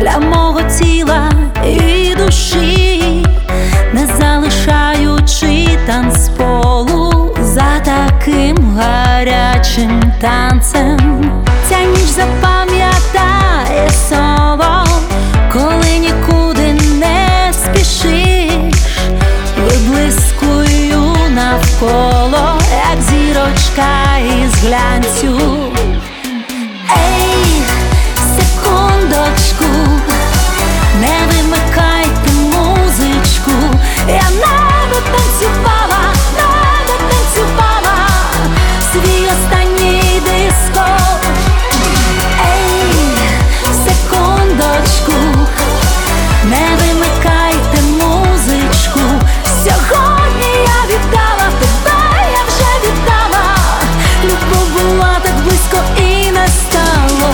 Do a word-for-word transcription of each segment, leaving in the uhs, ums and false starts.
для мого тіла і душі, не залишаючи танцполу за таким гарячим танцем. Ця ніч запам'ятає соло, коли нікуди не спішиш, виблискую навколо, як зірочка із глянцю. Ей, секундочку, не вимикайте музичку, я не дотанцювала, не дотанцювала свій останній диско. Ей, секундочку, не вимикайте музичку, сьогодні я віддала тебе, я вже віддала, любов була так близько і не стало.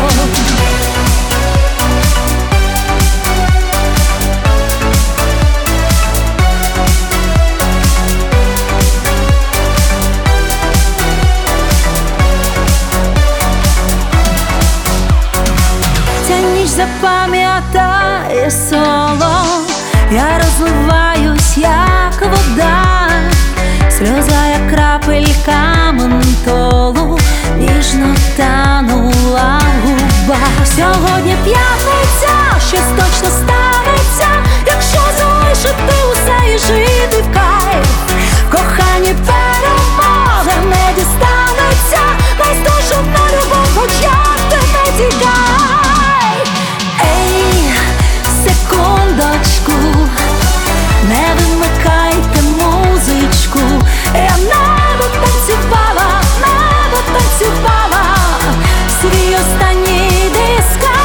Ця ніч запам'ятає соло, я розливаюсь, як вода, сльоза, як крапелька ментолу, ніжно танула в губах. Сьогодні п'ятниця, щось точно станеться, якщо залишити усе і жити в кайф. В коханні перемога не дістанеться, бездушна любов, хоч як ти не тікай. Ей, секундочку, не вимикайте музичку, я не дотанцювала, не дотанцювала свій останній диско.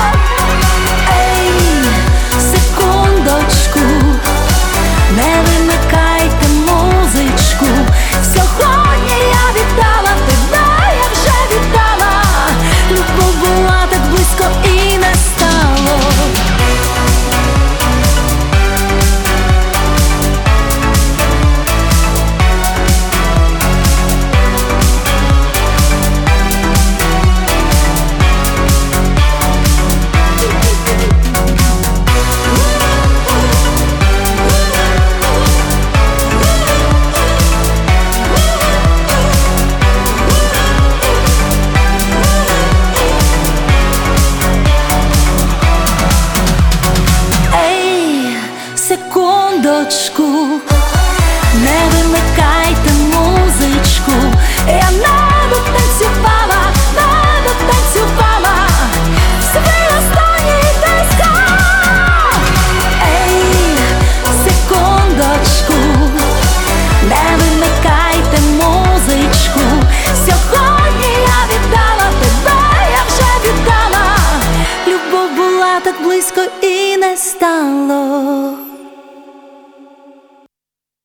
Ей, секундочку, не вимикайте музичку, сьогодні я віддала тебе, я вже віддала, любов була так близько і не стало. Ей, секундочку, не вимикайте музичку, я не